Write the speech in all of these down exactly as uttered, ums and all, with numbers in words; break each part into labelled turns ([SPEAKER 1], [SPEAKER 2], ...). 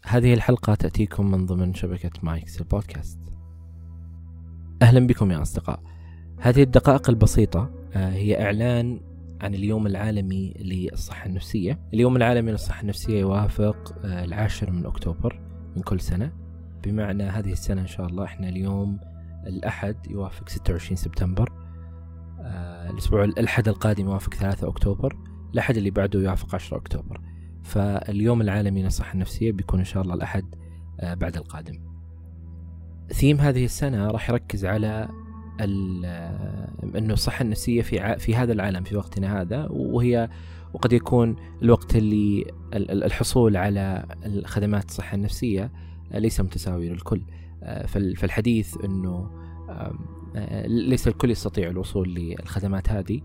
[SPEAKER 1] هذه الحلقة تأتيكم من ضمن شبكة مايكس البودكاست. أهلا بكم يا أصدقاء. هذه الدقائق البسيطة هي إعلان عن اليوم العالمي للصحة النفسية. اليوم العالمي للصحة النفسية يوافق العاشر من أكتوبر من كل سنة، بمعنى هذه السنة إن شاء الله إحنا اليوم الأحد يوافق ستة وعشرين سبتمبر، الأسبوع الأحد القادم يوافق ثلاثة أكتوبر، الأحد اللي بعده يوافق عشرة أكتوبر. فاليوم العالمي للصحة النفسية بيكون إن شاء الله الأحد بعد القادم. ثيم هذه السنة راح يركز على أنه الصحة النفسية في في هذا العالم في وقتنا هذا، وهي وقد يكون الوقت اللي الحصول على الخدمات الصحة النفسية ليس متساوي للكل. فالحديث أنه ليس الكل يستطيع الوصول للخدمات هذه،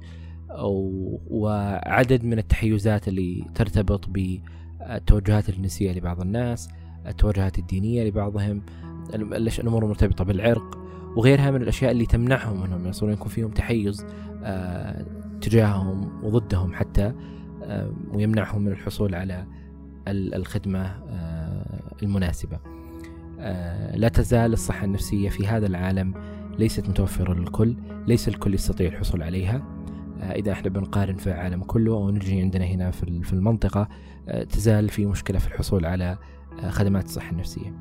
[SPEAKER 1] وعدد من التحيزات اللي ترتبط بالتوجهات الجنسية لبعض الناس، التوجهات الدينية لبعضهم، الأمور المرتبطة بالعرق وغيرها من الأشياء اللي تمنعهم أنهم يصيرون يكون فيهم تحيز تجاههم وضدهم حتى، ويمنعهم من الحصول على الخدمة المناسبة. لا تزال الصحة النفسية في هذا العالم ليست متوفرة للكل، ليس الكل يستطيع الحصول عليها. إذا احنا بنقارن في العالم كله أو نجي عندنا هنا في المنطقة، تزال في مشكلة في الحصول على خدمات الصحة النفسية.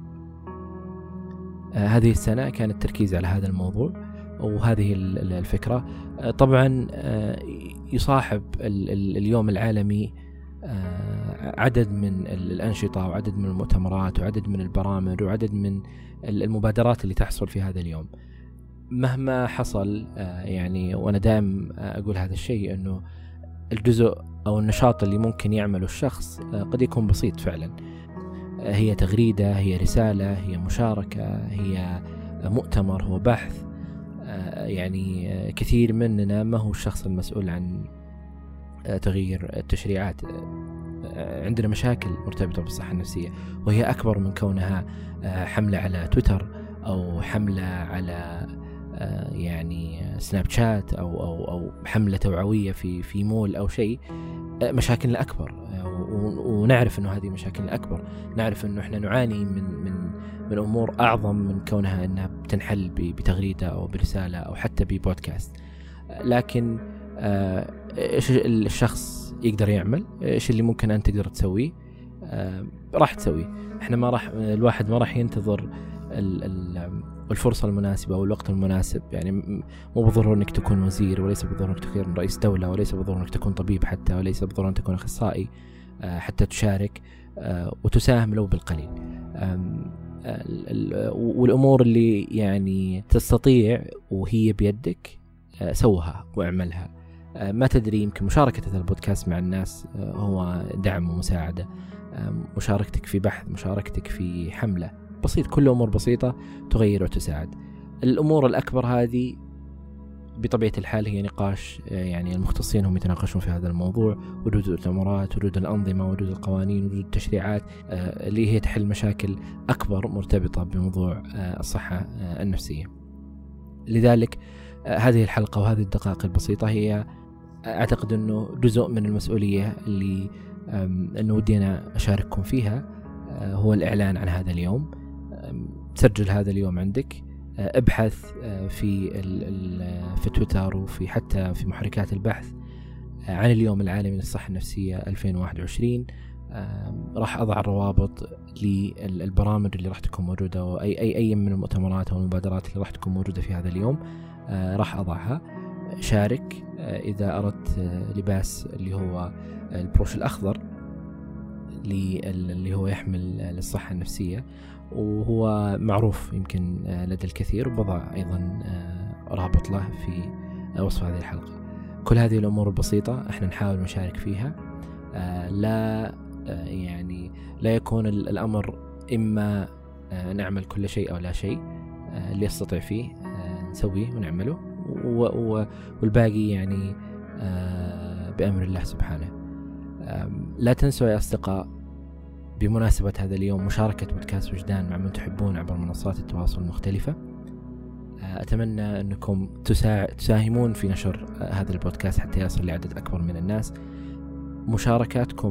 [SPEAKER 1] هذه السنة كان التركيز على هذا الموضوع وهذه الفكرة. طبعا يصاحب اليوم العالمي عدد من الأنشطة وعدد من المؤتمرات وعدد من البرامج وعدد من المبادرات اللي تحصل في هذا اليوم. مهما حصل يعني، وأنا دائم أقول هذا الشيء، أنه الجزء أو النشاط اللي ممكن يعمله الشخص قد يكون بسيط فعلا. هي تغريدة، هي رسالة، هي مشاركة، هي مؤتمر، هو بحث. يعني كثير مننا ما هو الشخص المسؤول عن تغيير التشريعات. عندنا مشاكل مرتبطة بالصحة النفسية، وهي أكبر من كونها حملة على تويتر أو حملة على يعني سناب شات أو أو أو حملة توعوية في في مول أو شيء. مشاكلنا أكبر، ونعرف إنه هذه مشاكلنا أكبر. نعرف إنه إحنا نعاني من من من أمور أعظم من كونها إنها بتنحل بتغريدة أو برسالة أو حتى ببودكاست. لكن إيش الشخص يقدر يعمل؟ إيش اللي ممكن أن تقدر تسويه؟ راح تسويه. إحنا ما راح الواحد ما راح ينتظر الفرصة المناسبة أو الوقت المناسب. يعني مو بالضرورة أنك تكون وزير، وليس بالضرورة أنك تكون رئيس دولة، وليس بالضرورة أنك تكون طبيب حتى، وليس بالضرورة أنك تكون أخصائي حتى تشارك وتساهم لو بالقليل. والأمور اللي يعني تستطيع وهي بيدك سوها واعملها. ما تدري، يمكن مشاركة هذا البودكاست مع الناس هو دعم ومساعدة. مشاركتك في بحث، مشاركتك في حملة، بسيط. كل أمور بسيطة تغير وتساعد. الأمور الأكبر هذه بطبيعة الحال هي نقاش، يعني المختصين هم يتناقشون في هذا الموضوع. وجود المؤتمرات، وجود الأنظمة، وجود القوانين، وجود التشريعات اللي هي تحل مشاكل أكبر مرتبطة بموضوع الصحة النفسية. لذلك هذه الحلقة وهذه الدقائق البسيطة هي أعتقد أنه جزء من المسؤولية اللي أنه ودينا أشارككم فيها، هو الإعلان عن هذا اليوم. سجل هذا اليوم عندك، ابحث في في تويتر وفي حتى في محركات البحث عن اليوم العالمي للصحة النفسية ألفين وواحد وعشرين. راح أضع الروابط للبرامج اللي راح تكون موجودة، أو أي أي أي من المؤتمرات أو المبادرات اللي راح تكون موجودة في هذا اليوم. راح أضعها. شارك إذا أردت لباس اللي هو البروش الأخضر اللي هو يحمل للصحة النفسية، وهو معروف يمكن لدى الكثير، وبضع أيضا رابط له في وصف هذه الحلقة. كل هذه الأمور البسيطة احنا نحاول نشارك فيها. لا يعني لا يكون الأمر إما نعمل كل شيء أو لا شيء. اللي يستطيع فيه نسويه ونعمله، والباقي يعني بأمر الله سبحانه. لا تنسوا يا أصدقاء بمناسبة هذا اليوم مشاركة بودكاست وجدان مع من تحبون عبر منصات التواصل المختلفة. أتمنى أنكم تساهمون في نشر هذا البودكاست حتى يصل لعدد أكبر من الناس. مشاركاتكم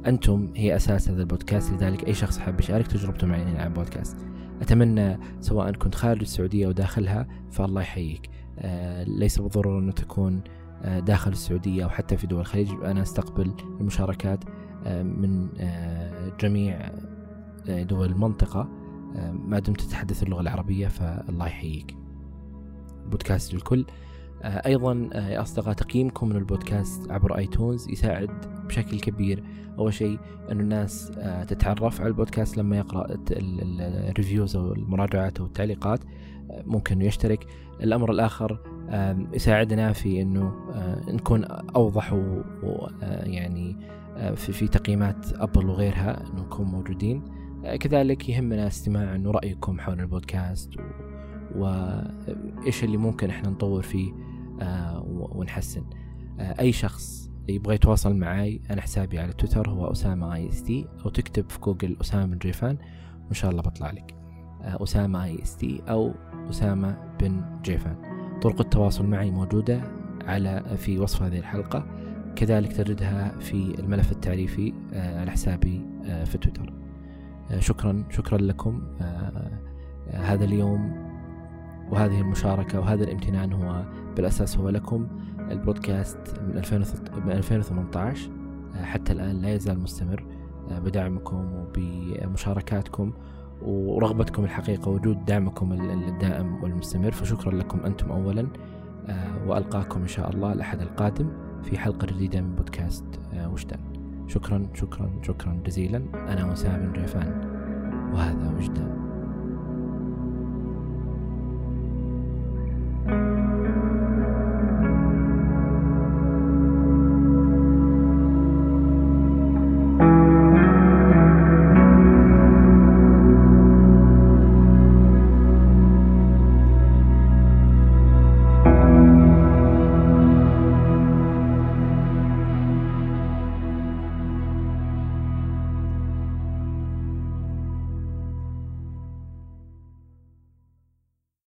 [SPEAKER 1] أنتم هي أساس هذا البودكاست، لذلك أي شخص حاب يشارك تجربته معي هنا على البودكاست. أتمنى سواء كنت خارج السعودية أو داخلها فالله يحييك. آه ليس بالضرورة أنه تكون آه داخل السعودية أو حتى في دول الخليج، أنا أستقبل المشاركات آه من آه جميع آه دول المنطقة آه ما دمت تتحدث اللغة العربية، فالله يحييك. بودكاست للكل. آه أيضا آه يا أصدقاء، تقييمكم من البودكاست عبر آيتونز يساعد بشكل كبير. أول شيء أن الناس آه تتعرف على البودكاست لما يقرأ الريفيوز أو المراجعات أو التعليقات، آه ممكن يشترك. الأمر الآخر آه يساعدنا في أنه آه نكون أوضح ويعني آه في, في تقييمات أبل وغيرها أنه نكون موجودين. آه كذلك يهمنا استماع أنه رأيكم حول البودكاست و وإيش اللي ممكن إحنا نطور فيه آه ونحسن. آه أي شخص يبغى يتواصل معي، أنا حسابي على تويتر هو أسامة آي إس تي، أو تكتب في جوجل أسامة بن جيفان وإن شاء الله بطلع لك آه أسامة آي إس تي أو أسامة بن جيفان. طرق التواصل معي موجودة على في وصف هذه الحلقة، كذلك تجدها في الملف التعريفي آه على حسابي آه في تويتر. آه شكرا شكرا لكم. آه آه هذا اليوم وهذه المشاركة وهذا الامتنان هو بالأساس هو لكم. البودكاست من ألفين وثمانية عشر حتى الآن لا يزال مستمر بدعمكم وبمشاركاتكم ورغبتكم الحقيقة، وجود دعمكم الدائم والمستمر، فشكرا لكم أنتم أولا. وألقاكم إن شاء الله الأحد القادم في حلقة جديدة من بودكاست وجدان. شكرا شكرا شكرا جزيلا. أنا أسامة بن جيفان وهذا وجدان.